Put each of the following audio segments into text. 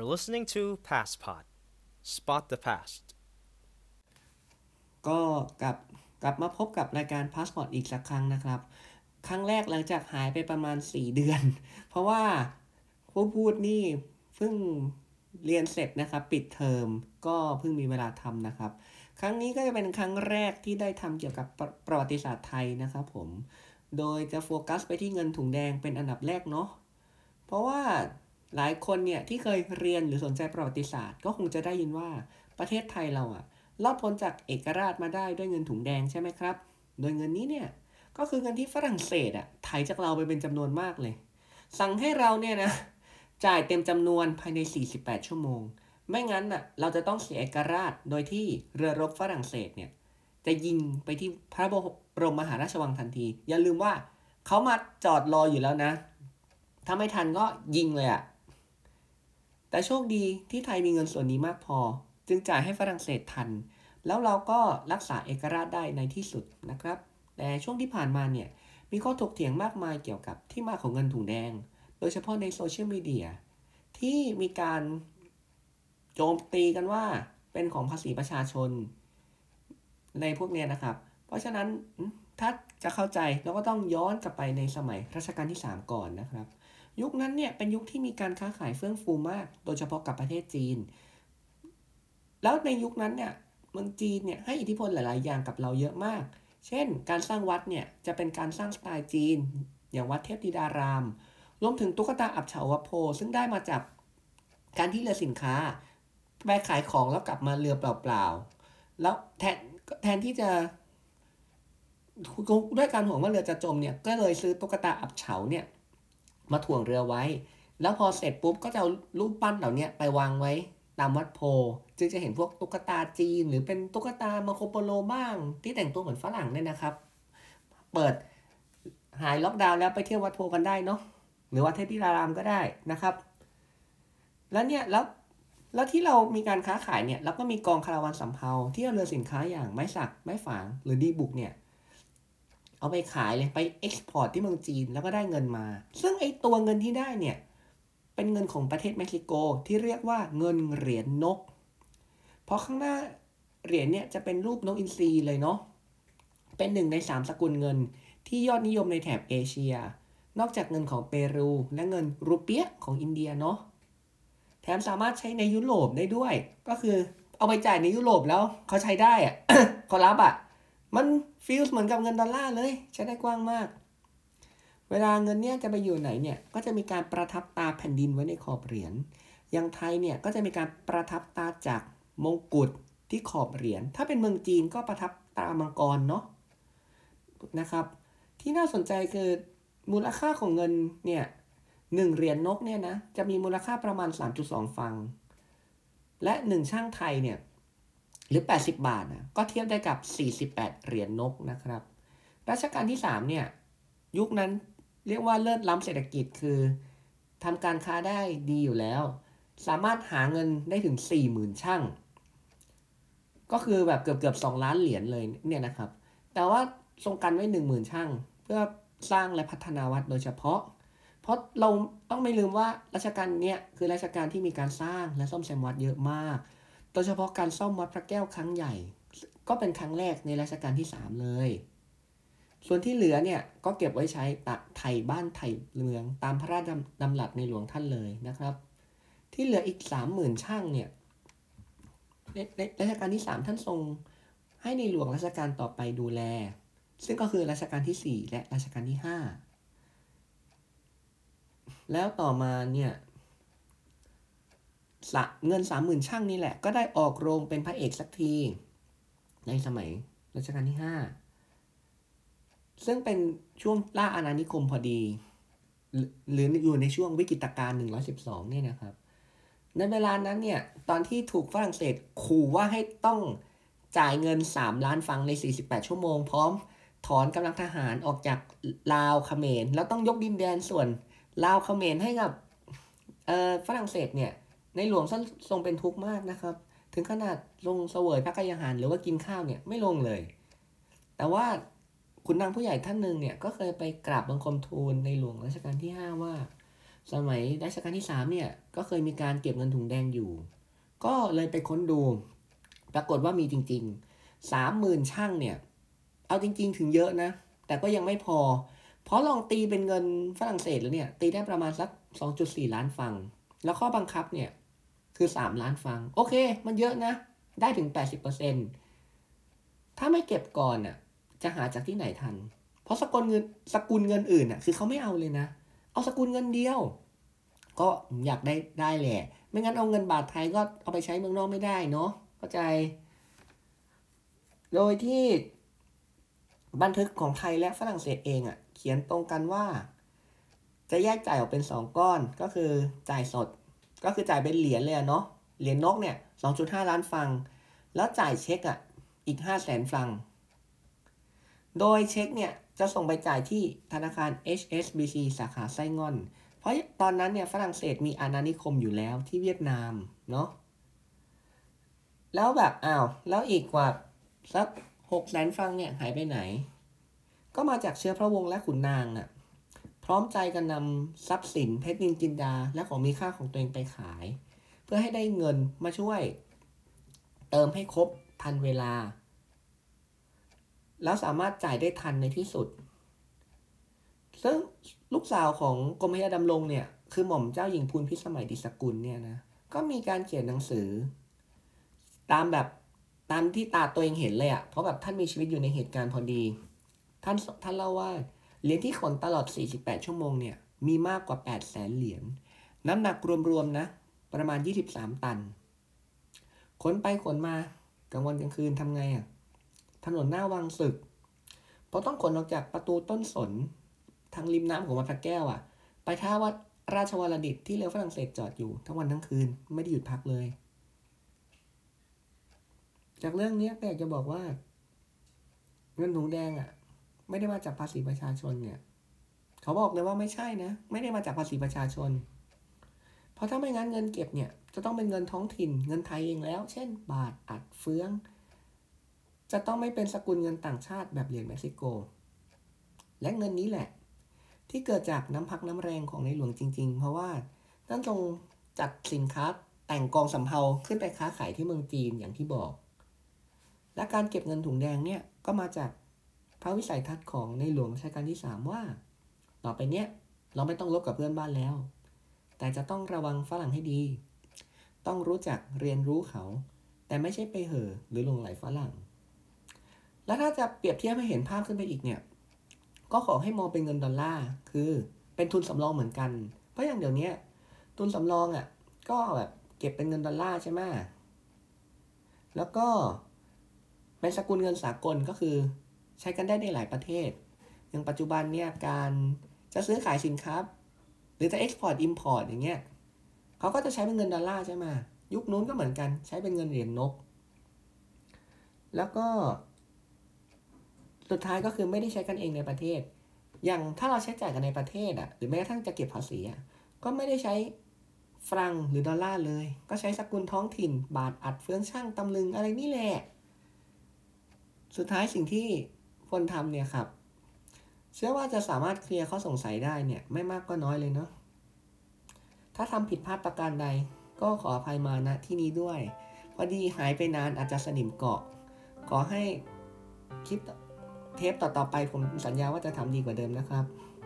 listening to PastPod. Spot the past. ก็กลับมาพบกับรายการ Passport อีกสักครั้งนะครับ ครั้งแรกหลังจากหายไปประมาณ4เดือน เพราะว่าผู้พูดนี่เพิ่งเรียนเสร็จนะครับปิดเทอมก็เพิ่งมีเวลาทำนะครับ ครั้งนี้ก็จะเป็นครั้งแรกที่ได้ทำเกี่ยวกับประวัติศาสตร์ไทยนะครับผมโดยจะโฟกัสไปที่เงินถุงแดงเป็นอันดับแรกเนาะเพราะว่าหลายคนเนี่ยที่เคยเรียนหรือสนใจประวัติศาสตร์ก็คงจะได้ยินว่าประเทศไทยเรารอดพ้นจากเอกราชมาได้ด้วยเงินถุงแดงใช่ไหมครับโดยเงินนี้เนี่ยก็คือเงินที่ฝรั่งเศสไถจากเราไปเป็นจำนวนมากเลยสั่งให้เราเนี่ยนะจ่ายเต็มจำนวนภายใน48ชั่วโมงไม่งั้นเราจะต้องเสียเอกราชโดยที่เรือรบฝรั่งเศสเนี่ยจะยิงไปที่พระบรมมหาราชวังทันทีอย่าลืมว่าเขามาจอดรออยู่แล้วนะถ้าไม่ทันก็ยิงเลยแต่โชคดีที่ไทยมีเงินส่วนนี้มากพอจึงจ่ายให้ฝรั่งเศสทันแล้วเราก็รักษาเอกราชได้ในที่สุดนะครับแต่ช่วงที่ผ่านมาเนี่ยมีข้อถกเถียงมากมายเกี่ยวกับที่มาของเงินถุงแดงโดยเฉพาะในโซเชียลมีเดียที่มีการโจมตีกันว่าเป็นของภาษีประชาชนในพวกนี้นะครับเพราะฉะนั้นถ้าจะเข้าใจเราก็ต้องย้อนกลับไปในสมัยรัชกาลที่3ก่อนนะครับยุคนั้นเนี่ยเป็นยุคที่มีการค้าขายเฟื่องฟูมากโดยเฉพาะกับประเทศจีนแล้วในยุคนั้นเนี่ยเมืองจีนเนี่ยให้อิทธิพลหลายๆอย่างกับเราเยอะมากเช่นการสร้างวัดเนี่ยจะเป็นการสร้างสไตล์จีนอย่างวัดเทพธิดารามรวมถึงตุ๊กตาอับเฉาวัดโพซึ่งได้มาจากการที่เรือสินค้าไปขายของแล้วกลับมาเรือเปล่าๆแล้วแทนที่จะด้วยการห่วงว่าเรือจะจมเนี่ยก็เลยซื้อตุ๊กตาอับเฉาเนี่ยมาถ่วงเรือไว้แล้วพอเสร็จปุ๊บก็จะเอารูปปั้นเหล่านี้ไปวางไว้ตามวัดโพจึงจะเห็นพวกตุ๊กตาจีนหรือเป็นตุ๊กตามาโคโปโลบ้างที่แต่งตัวเหมือนฝรั่งเนี่ยนะครับเปิดหายล็อกดาวน์แล้วไปเที่ยววัดโพกันได้เนาะหรือวัดเทพธิดารามก็ได้นะครับแล้วเนี่ยแล้วที่เรามีการค้าขายเนี่ยเราก็มีกองคาราวานสำเภาที่เอาเรือสินค้าอย่างไม้สักไม้ฝางหรือดีบุกเนี่ยเอาไปขายเลยไปเอ็กซ์พอร์ตที่เมืองจีนแล้วก็ได้เงินมาซึ่งไอตัวเงินที่ได้เนี่ยเป็นเงินของประเทศเม็กซิโกที่เรียกว่าเงินเหรียญนกเพราะข้างหน้าเหรียญเนี่ยจะเป็นรูปนกอินทรีเลยเนาะเป็น1 ใน 3สกุลเงินที่ยอดนิยมในแถบเอเชียนอกจากเงินของเปรูและเงินรูเปียของอินเดียเนาะแถมสามารถใช้ในยุโรปได้ด้วยก็คือเอาไปจ่ายในยุโรปแล้วเขาใช้ได้เขารับมันฟีลเหมือนกับเงินดอลลาร์เลยใช้ได้กว้างมากเวลาเงินเนี่ยจะไปอยู่ไหนเนี่ยก็จะมีการประทับตาแผ่นดินไว้ในขอบเหรียญอย่างไทยเนี่ยก็จะมีการประทับตาจากมงกุฎที่ขอบเหรียญถ้าเป็นเมืองจีนก็ประทับตามังกรเนาะนะครับที่น่าสนใจคือมูลค่าของเงินเนี่ย1เหรียญนกเนี่ยนะจะมีมูลค่าประมาณ 3.2 ฟังและ1ช่างไทยเนี่ยหรือ80บาทก็เทียบได้กับ48เหรียญนกนะครับรัชกาลที่3เนี่ยยุคนั้นเรียกว่าเลิศล้ำเศรษฐกิจคือทำการค้าได้ดีอยู่แล้วสามารถหาเงินได้ถึง 40,000 ช่างก็คือแบบเกือบ2ล้านเหรียญเลยเนี่ยนะครับแต่ว่าทรงกันไว้ 10,000 ช่างเพื่อสร้างและพัฒนาวัดโดยเฉพาะเพราะเราต้องไม่ลืมว่ารัชกาลเนี้ยคือรัชกาลที่มีการสร้างและซ่อมแซมวัดเยอะมากโดยเฉพาะการซ่อมวัดพระแก้วครั้งใหญ่ก็เป็นครั้งแรกในรัชกาลที่3เลยส่วนที่เหลือเนี่ยก็เก็บไว้ใช้ไทยบ้านไทยเมืองตามพระราชดำรัสในหลวงท่านเลยนะครับที่เหลืออีก 30,000 ช่างเนี่ยในรัชกาลที่3ท่านทรงให้ในหลวงรัชกาลต่อไปดูแลซึ่งก็คือรัชกาลที่4และรัชกาลที่5แล้วต่อมาเนี่ยเงิน 30,000 ช่างนี่แหละก็ได้ออกโรงเป็นพระเอกสักทีในสมัยรัชกาลที่5ซึ่งเป็นช่วงล่าอาณานิคมพอดีหรืออยู่ในช่วงวิกฤตการณ์112เนี่ยนะครับในเวลานั้นเนี่ยตอนที่ถูกฝรั่งเศสขู่ว่าให้ต้องจ่ายเงิน3ล้านฟังใน48ชั่วโมงพร้อมถอนกำลังทหารออกจากลาวเขมรแล้วต้องยกดินแดนส่วนลาวเขมรให้กับฝรั่งเศสเนี่ยในหลวงทรงเป็นทุกข์มากนะครับถึงขนาดลงเสวยพระกยาหารหรือว่ากินข้าวเนี่ยไม่ลงเลยแต่ว่าขุนนางผู้ใหญ่ท่านหนึ่งเนี่ยก็เคยไปกราบบังคมทูลในหลวงรัชกาลที่5ว่าสมัยรัชกาลที่3เนี่ยก็เคยมีการเก็บเงินถุงแดงอยู่ก็เลยไปค้นดูปรากฏว่ามีจริงๆ 30,000 ช่างเนี่ยเอาจริงๆถึงเยอะนะแต่ก็ยังไม่พอเพราะลองตีเป็นเงินฝรั่งเศสแล้วเนี่ยตีได้ประมาณสัก 2.4 ล้านฟรังก์แล้วข้อบังคับเนี่ยคือ3ล้านฟรังก์โอเคมันเยอะนะได้ถึง 80% ถ้าไม่เก็บก่อนน่ะจะหาจากที่ไหนทันเพราะสกุลเงินอื่นน่ะคือเขาไม่เอาเลยนะเอาสกุลเงินเดียวก็อยากได้แหละไม่งั้นเอาเงินบาทไทยก็เอาไปใช้เมืองนอกไม่ได้เนาะเข้าใจโดยที่บันทึกของไทยและฝรั่งเศสเองอ่ะเขียนตรงกันว่าจะแยกจ่ายออกเป็น2ก้อนก็คือจ่ายสดก็คือจ่ายเป็นเหรียญเลยเนาะเหรียญนกเนี่ย 2.5 ล้านฟรังก์แล้วจ่ายเช็คอ่ะอีก 500,000 ฟรังก์โดยเช็คเนี่ยจะส่งไปจ่ายที่ธนาคาร HSBC สาขาไส้งอนเพราะตอนนั้นเนี่ยฝรั่งเศสมีอาณานิคมอยู่แล้วที่เวียดนามเนาะแล้วแบบแล้วอีกกว่าสัก600,000 ฟรังก์เนี่ยหายไปไหนก็มาจากเชื้อพระวงศ์และขุนนางน่ะพร้อมใจกันนำทรัพย์สินเพชรนินจินดาและของมีค่าของตัวเองไปขายเพื่อให้ได้เงินมาช่วยเติมให้ครบทันเวลาแล้วสามารถจ่ายได้ทันในที่สุดซึ่งลูกสาวของกรมพระยาดำรงเนี่ยคือหม่อมเจ้าหญิงพูนพิสมัยดิษกุลเนี่ยนะก็มีการเขียนหนังสือตามที่ตาตัวเองเห็นเลยอ่ะเพราะแบบท่านมีชีวิตอยู่ในเหตุการณ์พอดีท่านเล่าว่าเหรียญที่ขนตลอด48ชั่วโมงเนี่ยมีมากกว่า800,000เหรียญน้ำหนักรวมๆนะประมาณ23ตันขนไปขนมากลางวันกลางคืนทำไงอ่ะถนนหน้าวังศึกเพราะต้องขนออกจากประตูต้นสนทางริมน้ำของวัดพระแก้วอ่ะไปท่าวัดราชวรดิตที่เรือฝรั่งเศสจอดอยู่ทั้งวันทั้งคืนไม่ได้หยุดพักเลยจากเรื่องนี้ก็อยากจะบอกว่าเงินถุงแดงอ่ะไม่ได้มาจากภาษีประชาชนเนี่ยเขาบอกเลยว่าไม่ใช่นะไม่ได้มาจากภาษีประชาชนเพราะถ้าไม่งั้นเงินเก็บเนี่ยจะต้องเป็นเงินท้องถิ่นเงินไทยเองแล้วเช่นบาทอัดเฟืองจะต้องไม่เป็นสกุลเงินต่างชาติแบบเหรียญเม็กซิโกและเงินนี้แหละที่เกิดจากน้ำพักน้ำแรงของในหลวงจริงๆเพราะว่าท่านทรงจัดสินค้าแต่งกองสำเภาขึ้นไปค้าขายที่เมืองจีนอย่างที่บอกและการเก็บเงินถุงแดงเนี่ยก็มาจากพระวิสัยทัศน์ของในหลวงรัชกาลที่3ว่าต่อไปเนี้ยเราไม่ต้องรบกับเพื่อนบ้านแล้วแต่จะต้องระวังฝรั่งให้ดีต้องรู้จักเรียนรู้เขาแต่ไม่ใช่ไปเห่อหรือหลงไหลฝรั่งและถ้าจะเปรียบเทียบให้เห็นภาพขึ้นไปอีกเนี่ยก็ขอให้มองเป็นเงินดอลลาร์คือเป็นทุนสำรองเหมือนกันเพราะอย่างเดี๋ยวนี้ทุนสำรองอ่ะก็แบบเก็บเป็นเงินดอลลาร์ใช่ไหมแล้วก็เป็นสกุลเงินสากลก็คือใช้กันได้ในหลายประเทศอย่างปัจจุบันเนี่ยการจะซื้อขายสินค้าหรือจะ export import อย่างเงี้ยเขาก็จะใช้เป็นเงินดอลลาร์ใช่ไหมยุคนู้นก็เหมือนกันใช้เป็นเงินเหรียญนกแล้วก็สุดท้ายก็คือไม่ได้ใช้กันเองในประเทศอย่างถ้าเราใช้จ่ายกันในประเทศอ่ะหรือแม้กระทั่งจะเก็บภาษีอ่ะก็ไม่ได้ใช้ฟรังหรือดอลลาร์เลยก็ใช้สกุลท้องถิ่นบาทอัดเฟืองช่างตำลึงอะไรนี่แหละสุดท้ายสิ่งที่คนทำเนี่ยครับเชื่อว่าจะสามารถเคลียร์ข้อสงสัยได้เนี่ยไม่มากก็น้อยเลยเนาะถ้าทำผิดพลาดประการใดก็ขออภัยมาณที่นี้ด้วยพอดีหายไปนานอาจจะสนิมเกาะขอให้คลิปเทปต่อๆไปผมสัญญาว่าจะทำดีกว่าเดิมนะครับ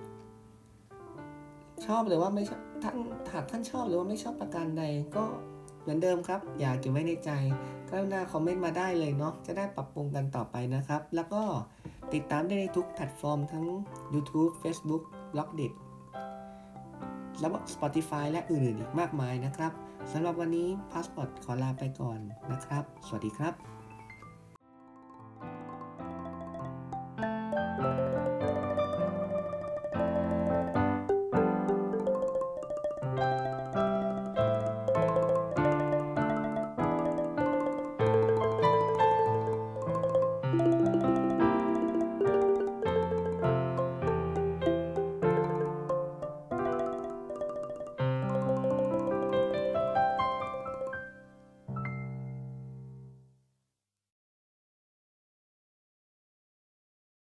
ชอบหรือว่าไม่ชอบหากท่านชอบหรือว่าไม่ชอบประการใดก็เหมือนเดิมครับอย่าเก็บไว้ในใจกรุณาคอมเมนต์มาได้เลยเนาะจะได้ปรับปรุงกันต่อไปนะครับแล้วก็ติดตามได้ในทุกแพลตฟอร์มทั้ง YouTube Facebook Blogdit แล้วก็ Spotify และอื่นๆอีกมากมายนะครับสำหรับวันนี้ Passport ขอลาไปก่อนนะครับสวัสดีครับ